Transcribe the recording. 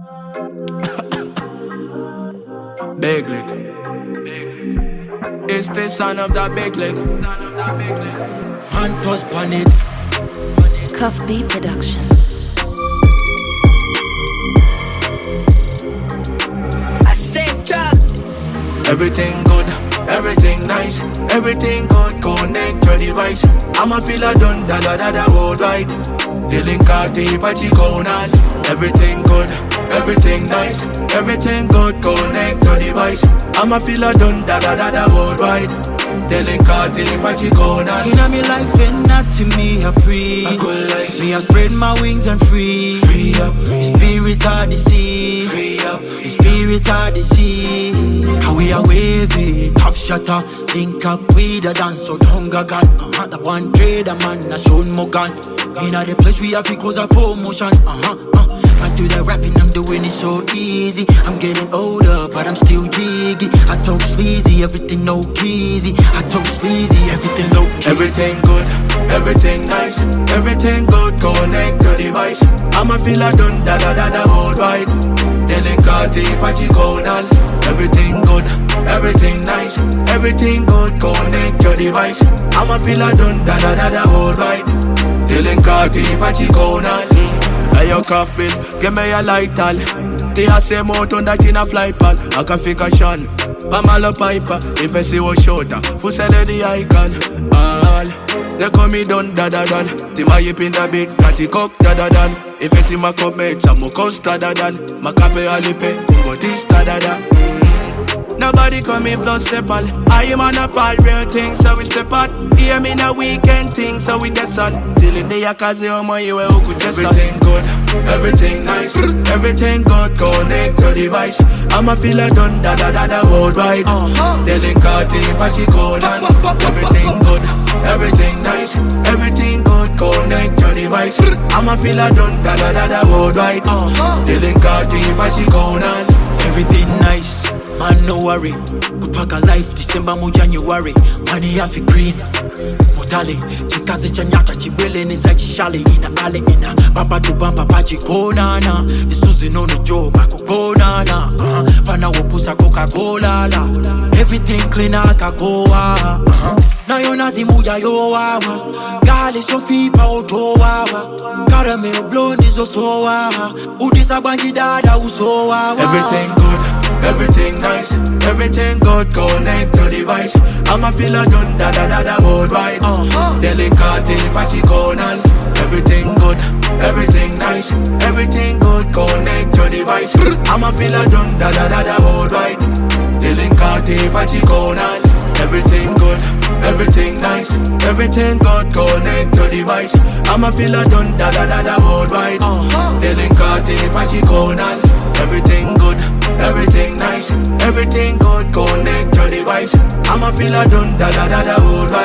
Big lick. It's the son of that big lick. Hunters pan it. Cuff B Production. I say drop. Everything good, everything nice, everything good, connect your device. I'ma feel a done, da da da da worldwide. Dealing Carti, Pachikonal. Everything good, everything nice, everything good, connect your device. I'ma feel a done, da da da da worldwide. Dealing Carti, Pachikonal. Inna me life ain't nothing me a free. A good life. Me a spread my wings and free. Free up, Spirit of the sea. free up. The spirit of the sea. Can we a wavy, top shutter. Link up with a dance, so don't go gun. The one trader man, a show more gun. Inna the place we have it cause a promotion. I do that rapping, I'm doing it so easy. I'm getting older, but I'm still jiggy. I talk sleazy, everything no keezy. I talk sleazy, everything low key. Everything good, everything nice, everything good, connect your device. I'ma feel a done, da da da da worldwide. Dealing Carti, Pachikonal. Everything good, everything nice, everything good, connect your device. I'ma feel a done, da da da da worldwide. Dealing Carti, Pachikonal. Hey yo cough bill, give me a light all. They a say more on that in a fly pal. I can fake a shun, Pamela Piper. If I see what shorter, who sell the icon. All they call me done da da da. Team a yip in the big, catty cock da da da. If it team a come mate, some more cost da da da. My cape a lipe, go this da da da. Nobody come in plus step all. I am on a fall real thing, so we step out. Hear me na weekend thing, so we the sun. Till in the yakaze on my way, who could just everything good, everything nice, everything good, connect your device. I'ma feel a done, da da da da worldwide. Telling Carti, Pachikonal. Everything good, everything nice, everything good, connect your device. I'ma feel a done, da da da da worldwide. Telling Carti, Pachikonal. Everything nice, man no worry. Good pack a life, December mo January. Money have it green. Mutali, chikaze chanyata chibele ni sachi shale. Ina ale ina, bamba to bamba Pachikona na. This losing on the job, bako go na na. Fana wopusa Coca-Cola la. Everything clean akakoa. Na yo nazimuja yo wawa. Gale sofi pa otowawa. Caramel blonde is osowa. Udisa bangi dada usowa. Everything good, everything nice, everything good, connect your device. I'ma feel a done, da da da da worldwide. Telling Carti, Pachikonal. Everything good, everything nice, everything good, connect your device. I'ma feel a done, da da da da worldwide. Telling Carti, Pachikonal. Everything good, everything nice, everything good, connect your device. I'ma feel a done, da da da da worldwide. Telling Carti, Pachikonal. Everything good, everything nice, everything good, connect your device. I'ma feel a done, da da da da worldwide.